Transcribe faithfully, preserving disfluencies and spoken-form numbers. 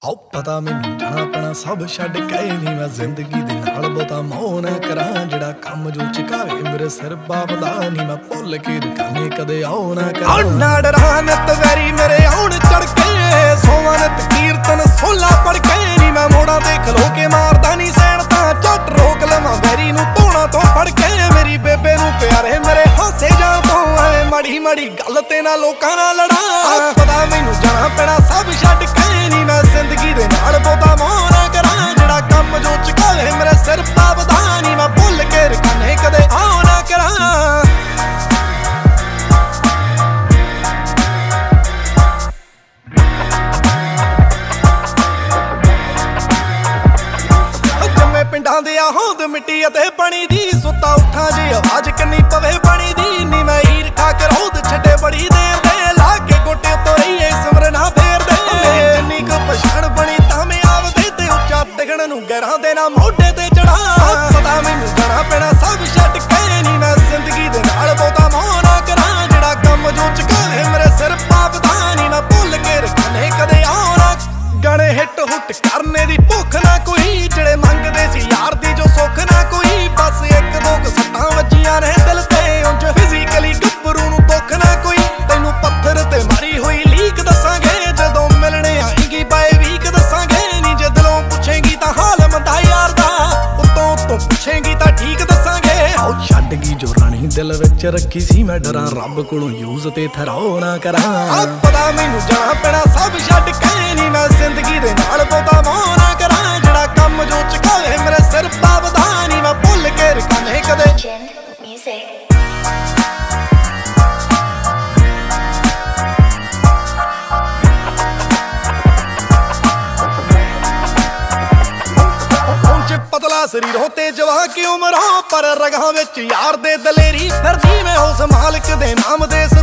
ਆਓ ਪਤਾ ਮੈਨੂੰ ਜਾਣਾ ਪੈਣਾ ਸਭ ਛੱਡ ਕੇ ਨੀ ਮੈਂ ਜ਼ਿੰਦਗੀ ਦੇ ਨਾਲ ਬਹੁਤਾ ਮੋਹ ਨਾ ਕਰਾਂ। ਜਿਹੜਾ ਕੰਮ ਜੋ ਚਕਾਵੇ ਮੇਰੇ ਸਿਰ ਬਾਪ ਦਾ ਨੀ ਮੈਂ ਭੁੱਲ ਕੇ ਰਕਾਨੇ ਕਦੇ ਆਉ ਨਾ ਕਰਾਂ। ਨਾ ਡਰਾਂ ਨਿਤ ਵੈਰੀ ਮੇਰੇ ਆਉਣ ਚੜ ਕੇ ਸੋਵਾਂ ਨਿਤ ਕੀਰਤਨ ਸੋਲਾ ਪੜ ਕੇ ਨੀ ਮੈਂ ਮੋੜਾਂ ਤੇ ਖਲੋ ਕੇ ਮਾਰਦਾ ਨੀ ਸੈਣ ਤਾਂ ਝੱਟ ਰੋਕ ਲਵਾਂ ਵੈਰੀ ਨੂੰ ਧੋਣਾ ਤੋਂ ਫੜ ਕੇ। ਮੇਰੀ ਬੇਬੇ ਨੂੰ ਪਿਆਰੇ ਮੇਰੇ ਹਾਸੇ ਜਾਂ ਤੋਂ ਐ ਮਾੜੀ ਮਾੜੀ ਗੱਲ ਤੇ ਨਾ ਲੋਕਾਂ ਨਾਲ ਲੜਾਂ। ਪਤਾ ਮੈਨੂੰ ਜਾਣਾ ਪੈਣਾ ਸਭ ਛੱਡ ਕੇ ਨੀ ਮੈਂ ਜ਼ਿੰਦਗੀ ਦੇ ਨਾਲ ਬਹੁਤਾ ਮੋਹ ਨਾ ਕਰਾਂ। ਜਿਹੜਾ ਕੰਮ ਜੋ ਚਕਾਵੇ ਮੇਰੇ ਸਿਰ ਪਾਵਦਾ ਨੀ ਮੈਂ ਭੁੱਲ ਕੇ ਰਕਾਨੇ ਕਦੇ ਆਉ ਨਾ ਕਰਾਂ। ਪਿੰਡਾਂ ਦੇ ਆ ਹੋਂਦ ਮਿੱਟੀ ਅਤੇ ਪਾਣੀ ਦੀ ਸੁੱਤਾ ਉੱਠਾਂ ਜੇ ਆਵਾਜ਼ ਕੰਨੀ ਪਵੇ ਪਾਣੀ ਦੀ ਨੀ ਮੈਂ ਹੀਰ ਖਾ ਕੇ ਰੋਦ ਛੱਡੇ ਬੜੀ ਦੇਰ ਦੇ ਲਾ ਕੇ ਗੋਟੇ ਉੱਤੋਂ ਰਹੀਏ ਸਿਮਰ ਨਾ ਫੇਰਦੇ। ਜਿੰਨੀ ਕੁ ਪਛਾਣ ਬਣੀ ਤਾਂ ਮੈਂ ਆਵਦੇ ਤੇ ਉੱਚਾ ਦਿਖਣ ਨੂੰ ਗਰਾਂ ਦੇ ਨਾ ਮੋਢੇ ਤੇ ਚੜਾ। ਪਤਾ ਮੈਨੂੰ ਜਾਣਾ ਪੈਣਾ ਸਭ ਛੱਡ ਕੇ ਨੀ ਮੈਂ ਜ਼ਿੰਦਗੀ ਦੇ ਨਾਲ ਬਹੁਤਾ ਮੋਹ ਨਾ ਕਰਾਂ। ਜਿਹੜਾ ਕੰਮ ਜੋ ਚਕਾਵੇ ਮੇਰੇ ਸਿਰ ਪਾਪਦਾ ਨੀ ਮੈਂ ਭੁੱਲ ਕੇ ਰਕਾਨੇ ਕਦੇ ਆਉ ਨਾ। ਗਾਣੇ ਹਿੱਟ ਹੁੱਟ ਕਰਨੇ ਦੀ ਭੁੱਖ ਨਾ ਕੋਈ ਜਿਹੜੇ ਮੰਗਦੇ ਸੀ ਯਾਰ ਦੀ ਜੋ ਸੁੱਖ ਨਾ ਕੋਈ। ਬਸ ਇੱਕ ਦੋ ਕੁ ਸੱਟਾਂ ਵੱਜੀਆਂ ਨੇ ਦਿਲ ਤੇ ਉਂਝ ਫਿਜ਼ੀਕਲੀ ਗੱਭਰੂ ਨੂੰ ਦੁੱਖ ਨਾ ਕੋਈ। ਤੈਨੂੰ ਪੱਥਰ ਤੇ ਮਾਰੀ ਹੋਈ ਲੀਕ ਦੱਸਾਂਗੇ ਜਦੋਂ ਮਿਲਣੇ ਆਏਗੀ ਬਾਏ ਵੀਕ ਦੱਸਾਂਗੇ ਨੀ। ਜੇ ਦਿਲੋਂ ਪੁੱਛੇਗੀ ਤਾਂ ਹਾਲ ਮੰਦਾ ਯਾਰ ਦਾ ਉੱਤੋਂ ਉੱਤੋਂ ਪੁੱਛੇਗੀ ਤਾਂ ਠੀਕ ਦੱਸਾਂਗੇ। ਆਓ ਛੱਡ ਗਈ ਜੋ ਰਾਣੀ ਦਿਲ ਵਿੱਚ ਰੱਖੀ ਸੀ ਮੈਂ ਡਰਾਂ ਰੱਬ ਕੋਲੋਂ ਯੂਜ਼ ਤੇ ਥਰਾਓ ਨਾ ਕਰਾਂ। ਪਤਾ ਮੈਨੂੰ ਜਾਣਾ ਪੈਣਾ ਸਭ ਛੱਡ ਕੇ ਨੀ ਮੈਂ ਜ਼ਿੰਦਗੀ ਦੇ ਨਾਲ ਬਹੁਤਾ ਮੋਹ ਨਾ ਕਰਾਂ। ਜਿਹੜਾ ਕੰਮ ਜੋ ਚਕਾਵੇ ਮੇਰੇ ਸਿਰ ਪਾਵਦਾ ਨੀ ਮੈਂ ਭੁੱਲ ਕੇ ਰਕਾਨੇ ਕਦੇ। ਪਤਲਾ ਸਰੀਰੋਂ ਤੇ ਜਵਾ ਕਿ ਉਮਰਾਂ ਪਰ ਰਗਾਂ ਵਿੱਚ ਯਾਰ ਦੇ ਦਲੇਰੀ ਫਿਰਦੀ ਮੈਂ ਉਸ ਮਾਲਕ ਦੇ ਨਾਮ ਦੇ